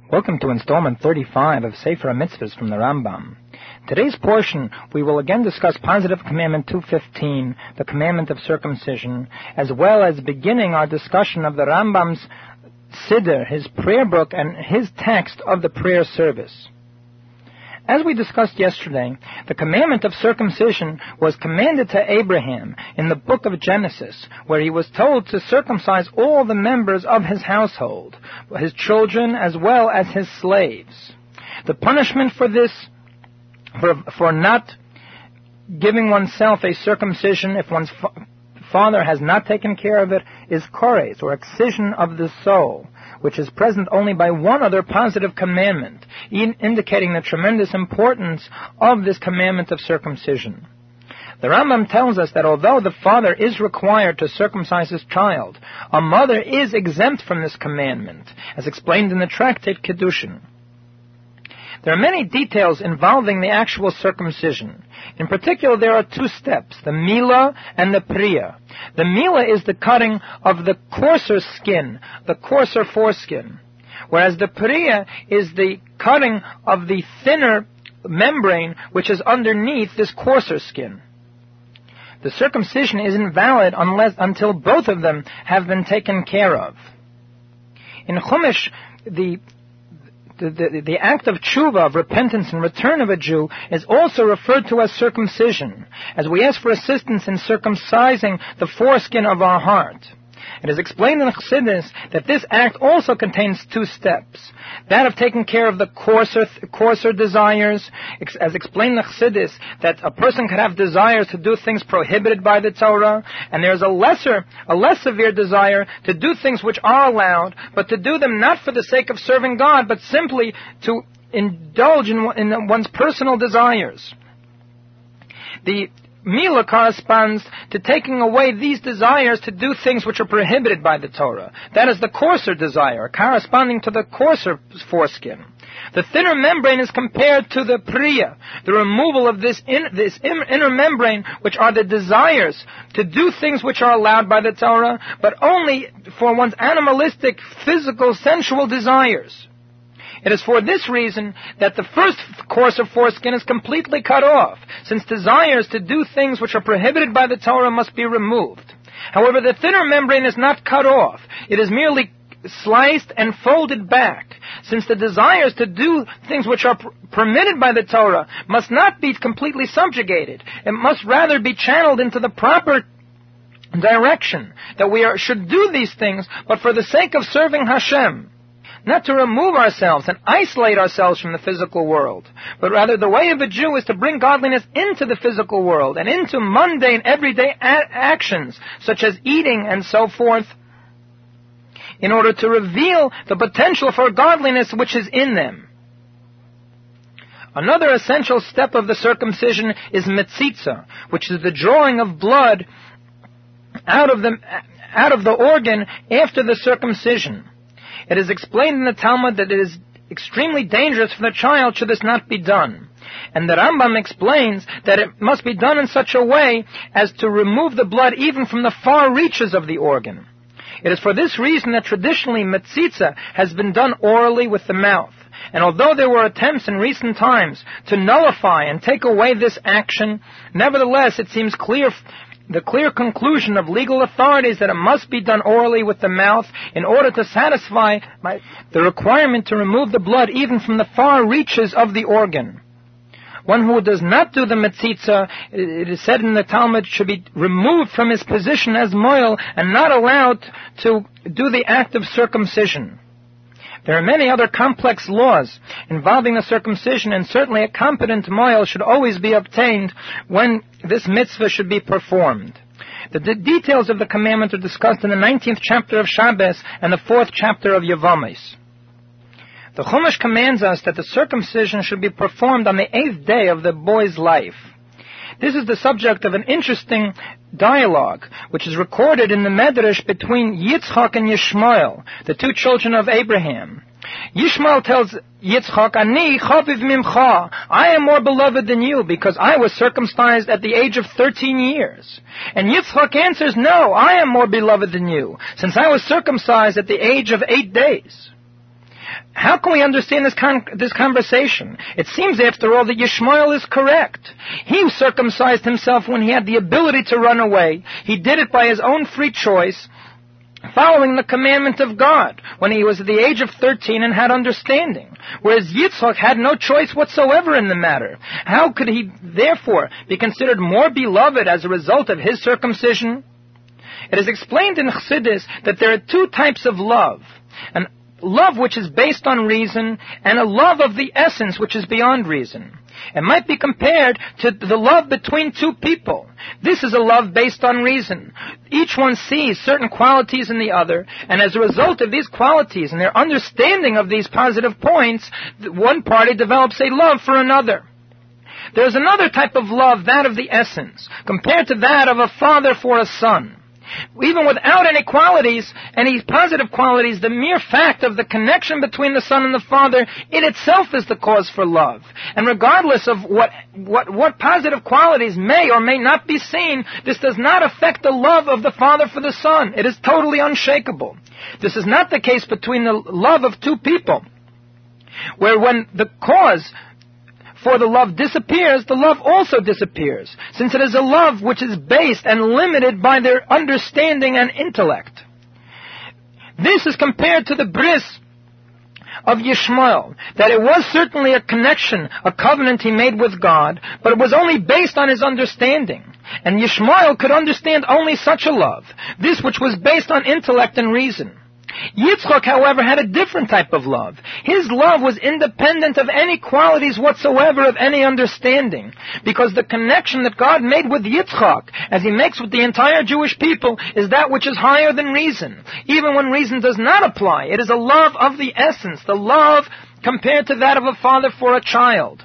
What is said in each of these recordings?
Welcome to installment 35 of Sefer HaMitzvahs from the Rambam. Today's portion, we will again discuss Positive Commandment 215, the commandment of circumcision, as well as beginning our discussion of the Rambam's Siddur, his prayer book, and his text of the prayer service. As we discussed yesterday, the commandment of circumcision was commanded to Abraham in the book of Genesis, where he was told to circumcise all the members of his household, his children as well as his slaves. The punishment for this, for not giving oneself a circumcision if one's father has not taken care of it, is kores, or excision of the soul, which is present only by one other positive commandment, indicating the tremendous importance of this commandment of circumcision. The Rambam tells us that although the father is required to circumcise his child, a mother is exempt from this commandment, as explained in the tractate Kedushin. There are many details involving the actual circumcision. In particular, there are two steps, the milah and the priya. The milah is the cutting of the coarser skin, the coarser foreskin, whereas the priya is the cutting of the thinner membrane which is underneath this coarser skin. The circumcision is invalid until both of them have been taken care of. In Chumash, the act of tshuva, of repentance and return of a Jew, is also referred to as circumcision, as we ask for assistance in circumcising the foreskin of our heart. It is explained in the Chassidus that this act also contains two steps. That of taking care of the coarser desires, as explained in the Chassidus, that a person could have desires to do things prohibited by the Torah, and there's a less severe desire to do things which are allowed, but to do them not for the sake of serving God, but simply to indulge in one's personal desires. The milah corresponds to taking away these desires to do things which are prohibited by the Torah. That is the coarser desire, corresponding to the coarser foreskin. The thinner membrane is compared to the priya, the removal of this inner membrane, which are the desires to do things which are allowed by the Torah, but only for one's animalistic, physical, sensual desires. It is for this reason that the first coarser foreskin is completely cut off, since desires to do things which are prohibited by the Torah must be removed. However, the thinner membrane is not cut off. It is merely sliced and folded back, since the desires to do things which are permitted by the Torah must not be completely subjugated. It must rather be channeled into the proper direction, that we should do these things, but for the sake of serving Hashem. Not to remove ourselves and isolate ourselves from the physical world, but rather the way of a Jew is to bring godliness into the physical world and into mundane, everyday actions, such as eating and so forth, in order to reveal the potential for godliness which is in them. Another essential step of the circumcision is metzitza, which is the drawing of blood out of the organ after the circumcision. It is explained in the Talmud that it is extremely dangerous for the child should this not be done. And the Rambam explains that it must be done in such a way as to remove the blood even from the far reaches of the organ. It is for this reason that traditionally metzitza has been done orally with the mouth. And although there were attempts in recent times to nullify and take away this action, nevertheless it seems the clear conclusion of legal authorities that it must be done orally with the mouth in order to satisfy the requirement to remove the blood even from the far reaches of the organ. One who does not do the metzitza, it is said in the Talmud, should be removed from his position as moil and not allowed to do the act of circumcision. There are many other complex laws involving the circumcision, and certainly a competent moil should always be obtained when this mitzvah should be performed. The details of the commandment are discussed in the 19th chapter of Shabbos and the 4th chapter of Yevamos. The Chumash commands us that the circumcision should be performed on the 8th day of the boy's life. This is the subject of an interesting dialogue, which is recorded in the Medrash between Yitzchak and Yishmael, the two children of Abraham. Yishmael tells Yitzchak, Ani chaviv mimcha, I am more beloved than you, because I was circumcised at the age of 13 years. And Yitzchak answers, No, I am more beloved than you, since I was circumcised at the age of 8 days. How can we understand this conversation? It seems, after all, that Yishmael is correct. He circumcised himself when he had the ability to run away. He did it by his own free choice, following the commandment of God, when he was at the age of 13 and had understanding, whereas Yitzchak had no choice whatsoever in the matter. How could he, therefore, be considered more beloved as a result of his circumcision? It is explained in Chassidus that there are two types of love: an love which is based on reason, and a love of the essence which is beyond reason. It might be compared to the love between two people. This is a love based on reason. Each one sees certain qualities in the other, and as a result of these qualities and their understanding of these positive points, one party develops a love for another. There's another type of love, that of the essence, compared to that of a father for a son. Even without any qualities, any positive qualities, the mere fact of the connection between the son and the father in itself is the cause for love. And regardless of what positive qualities may or may not be seen, this does not affect the love of the father for the son. It is totally unshakable. This is not the case between the love of two people, where when the cause for the love disappears, the love also disappears, since it is a love which is based and limited by their understanding and intellect. This is compared to the bris of Yishmael, that it was certainly a connection, a covenant he made with God, but it was only based on his understanding. And Yishmael could understand only such a love, this which was based on intellect and reason. Yitzchak, however, had a different type of love. His love was independent of any qualities whatsoever of any understanding, because the connection that God made with Yitzchak, as he makes with the entire Jewish people, is that which is higher than reason. Even when reason does not apply, it is a love of the essence, the love compared to that of a father for a child.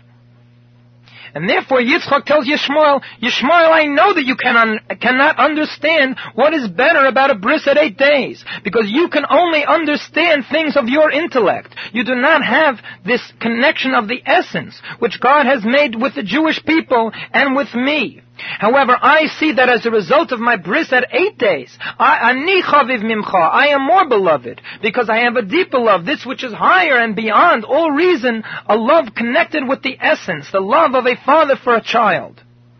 And therefore Yitzchak tells Yishmael, I know that you cannot understand what is better about a bris at 8 days, because you can only understand things of your intellect. You do not have this connection of the essence, which God has made with the Jewish people and with me. However, I see that as a result of my bris at 8 days, Ani chaviv mimcha, I am more beloved, because I have a deeper love, this which is higher and beyond all reason, a love connected with the essence, the love of a father for a child.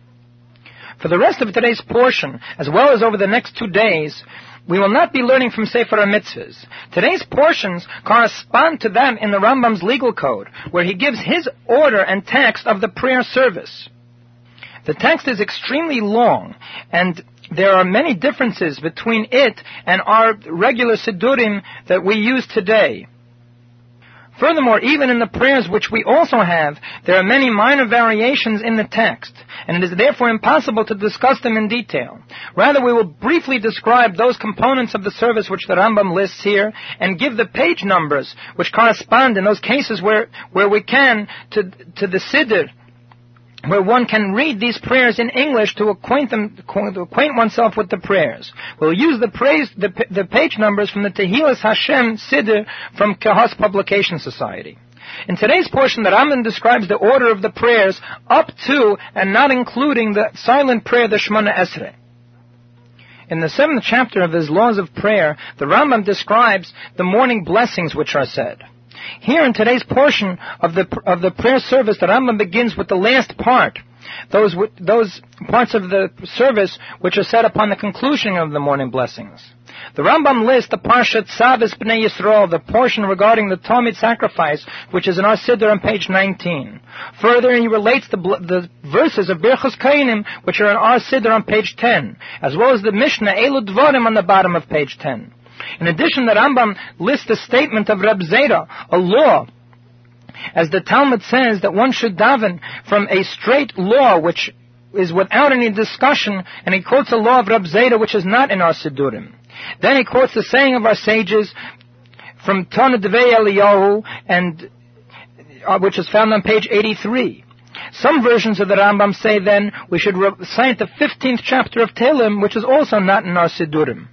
For the rest of today's portion, as well as over the next 2 days, we will not be learning from Sefer HaMitzvahs. Today's portions correspond to them in the Rambam's legal code, where he gives his order and text of the prayer service. The text is extremely long, and there are many differences between it and our regular Siddurim that we use today. Furthermore, even in the prayers which we also have, there are many minor variations in the text, and it is therefore impossible to discuss them in detail. Rather, we will briefly describe those components of the service which the Rambam lists here, and give the page numbers which correspond in those cases where we can to the Siddur, where one can read these prayers in English to acquaint oneself with the prayers. We'll use the page numbers from the Tehillas Hashem Siddur from Kehos Publication Society. In today's portion, the Rambam describes the order of the prayers up to and not including the silent prayer, the Shemona Esrei. In the 7th chapter of his Laws of Prayer, the Rambam describes the morning blessings which are said. Here in today's portion of the prayer service, the Rambam begins with the last part, those parts of the service which are said upon the conclusion of the morning blessings. The Rambam lists the Parshat Tzavis B'nai Yisrael, the portion regarding the Talmud sacrifice, which is in our Siddur on page 19. Further, he relates the verses of Birchos Kohanim, which are in our Siddur on page 10, as well as the Mishnah Elu Dvarim on the bottom of page 10. In addition, the Rambam lists the statement of Reb Zera, a law, as the Talmud says that one should daven from a straight law which is without any discussion, and he quotes a law of Reb Zera which is not in our Siddurim. Then he quotes the saying of our sages from Tana Devei Eliyahu, and which is found on page 83. Some versions of the Rambam say then we should recite the 15th chapter of Tehillim, which is also not in our Siddurim.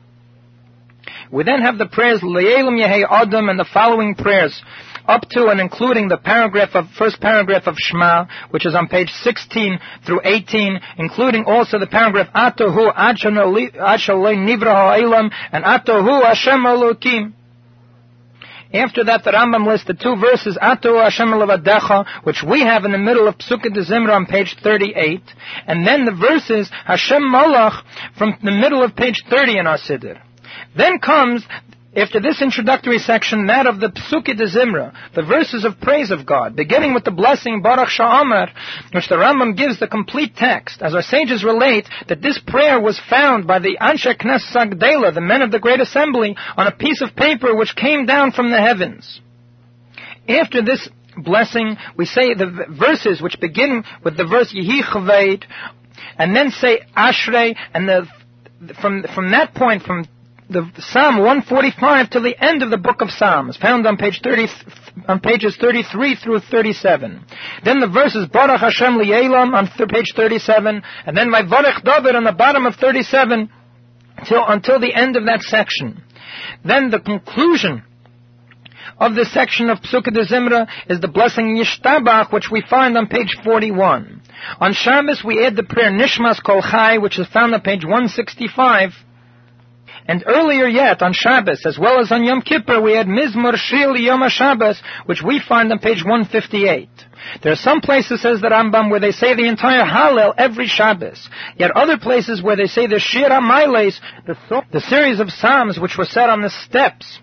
We then have the prayers Le'elam Yehei Adam and the following prayers, up to and including the first paragraph of Shema, which is on page 16 through 18, including also the paragraph Atohu Ad Shaloi Nivra Ha'olam and Atohu Hashem Elokim. After that, the Rambam lists the two verses, Atu Hashem Levadecha, which we have in the middle of Psukei de Zimra on page 38, and then the verses Hashem Malach from the middle of page 30 in our Siddur. Then comes, after this introductory section, that of the Psukei de Zimra, the verses of praise of God, beginning with the blessing Baruch Sha'amar, which the Rambam gives the complete text. As our sages relate, that this prayer was found by the Anshe Knesset Agdela, the men of the Great Assembly, on a piece of paper which came down from the heavens. After this blessing, we say the verses which begin with the verse Yehi Chaved, and then say Ashrei, and from that point, from the Psalm 145 to the end of the book of Psalms, found on pages 33 through 37. Then the verses Baruch Hashem Li'elam on page 37, and then Vayvarech David on the bottom of 37 until the end of that section. Then the conclusion of this section of Psukei de Zimra is the blessing Yishtabach, which we find on page 41. On Shabbos we add the prayer Nishmas Kol Chai, which is found on page 165. And earlier yet, on Shabbos, as well as on Yom Kippur, we had Mizmor Shir Yom HaShabbos, which we find on page 158. There are some places, says the Rambam, where they say the entire Hallel every Shabbos. Yet other places where they say the Shir HaMailes, the series of psalms which were said on the steps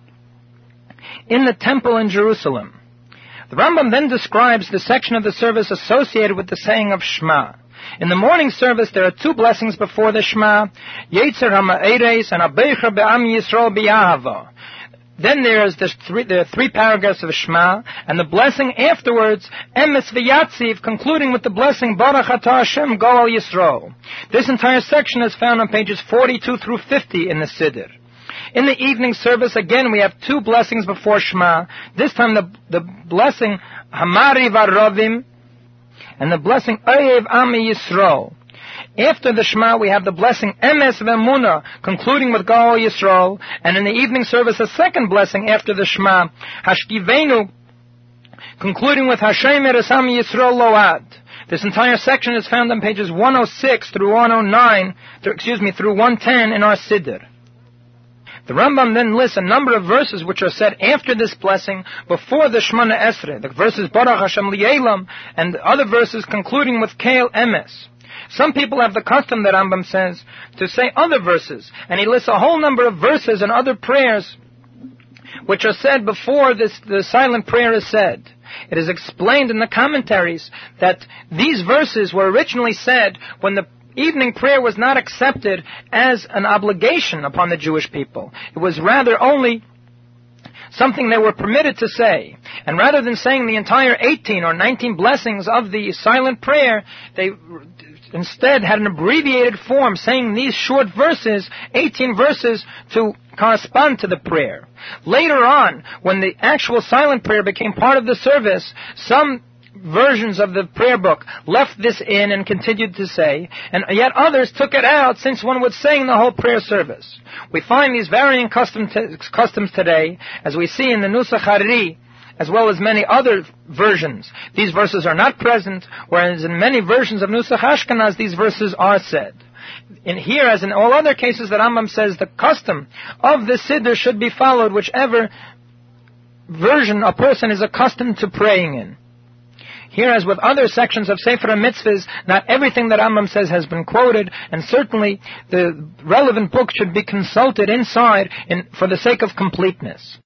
in the temple in Jerusalem. The Rambam then describes the section of the service associated with the saying of Shema. In the morning service, there are two blessings before the Shema, Yetzer HaMa'eres and Abecha Be'am Yisrael B'Yahava. Then there are three paragraphs of Shema, and the blessing afterwards, Emes V'Yatziv, concluding with the blessing Baruch Atah Hashem Goal Yisrael. This entire section is found on pages 42 through 50 in the Siddur. In the evening service, again, we have two blessings before Shema. This time the blessing Hamari Varovim, and the blessing Oyev Ami Yisrael. After the Shema, we have the blessing Emes V'Emunah, concluding with Goal Yisrael, and in the evening service, a second blessing after the Shema, Hashkivenu, concluding with Hashem Eres Ami Yisrael Load. This entire section is found on pages 106 through 109, through 110 in our Siddur. The Rambam then lists a number of verses which are said after this blessing, before the Shemona Esrei, the verses Baruch Hashem Li'elam, and other verses concluding with Keil Emes. Some people have the custom, the Rambam says, to say other verses, and he lists a whole number of verses and other prayers which are said before the silent prayer is said. It is explained in the commentaries that these verses were originally said when the evening prayer was not accepted as an obligation upon the Jewish people. It was rather only something they were permitted to say. And rather than saying the entire 18 or 19 blessings of the silent prayer, they instead had an abbreviated form saying these short verses, 18 verses, to correspond to the prayer. Later on, when the actual silent prayer became part of the service, some versions of the prayer book left this in and continued to say, and yet others took it out since one was saying the whole prayer service. We find these varying customs today, as we see in the Nusach Hariri, as well as many other versions. These verses are not present, whereas in many versions of Nusach Ashkenaz, these verses are said. In here, as in all other cases, the Rambam says the custom of the Siddur should be followed, whichever version a person is accustomed to praying in. Here, as with other sections of Sefer HaMitzvahs, not everything that Rambam says has been quoted, and certainly the relevant book should be consulted inside for the sake of completeness.